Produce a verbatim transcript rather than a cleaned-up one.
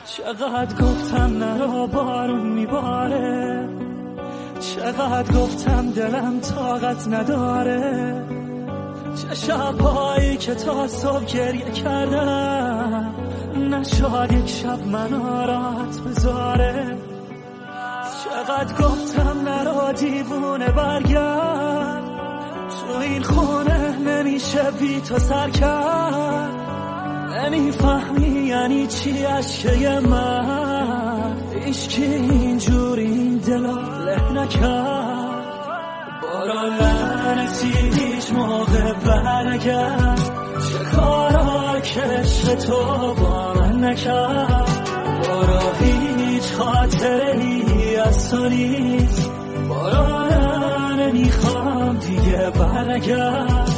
چقدر گفتم نرو بارون میباره، چقدر گفتم دلم طاقت نداره، چه شبهایی که تا صبح گریه کردم نشد یک شب منو راحت بذاره. چقدر گفتم نرو دیوونه برگرد، تو این خونه نمیشه بی تو سر کرد، نمیفهمی یعنی چی عشقه من، عشقی اینجور این دلا له نکرد. برو لعنتی هیچ موقع برنگرد، چه کارا که عشق تو با من نکرد. برو هیچ خاطری از تو نیست، برو نمیخوام دیگه برنگرد.